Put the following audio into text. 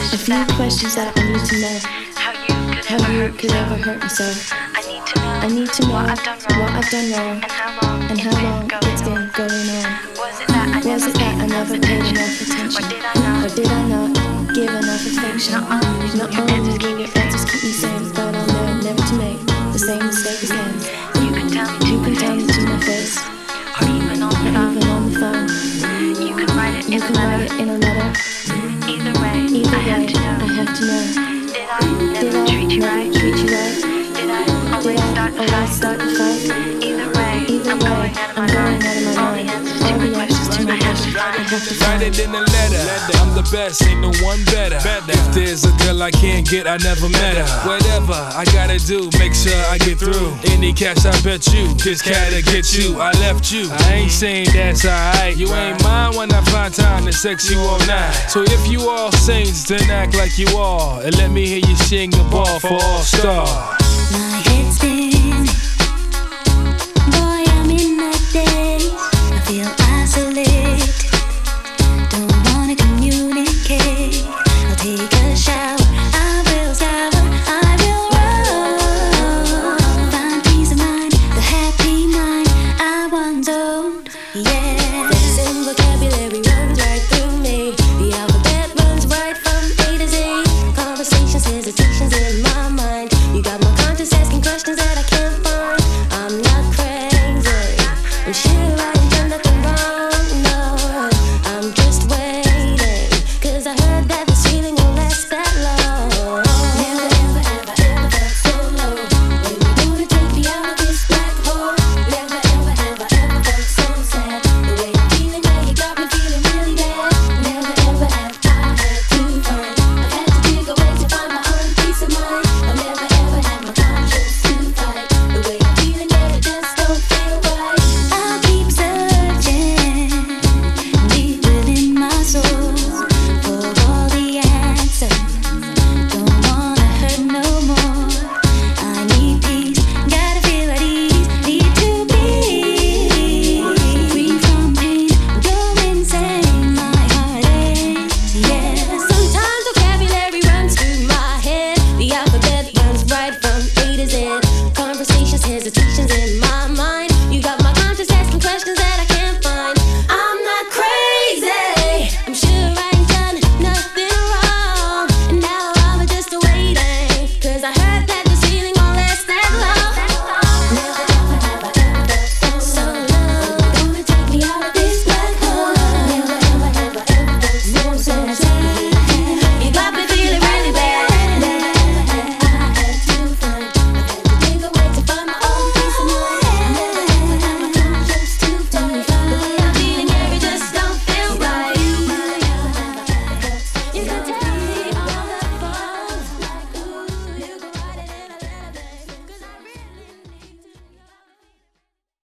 A few questions that I need to know. How you could ever hurt me so. I need to know what I've done wrong and how long it's been going on. Was it that I never paid enough attention? Or did I not give enough affection? Not only will your answers keep me safe, but I'll learn never to make the same mistake again. You can tell me to my face, or even on the phone. You can write it in a letter. Either way, I have to know. Did I treat you right? Did I always start the fight? Either way, I'm going out of my mind. All the answers to my questions I have to find. Write it in a letter. I'm the best, ain't no one better. If there's a girl I can't get, I never met her. Whatever I gotta do, make sure I get through. Any cash I bet you, this cat'll get you. I left you, I ain't saying that's alright. You ain't mine when I find time to sex you all night. So if you all saints, then act like you are, and let me hear you sing the ball for All Star. My head's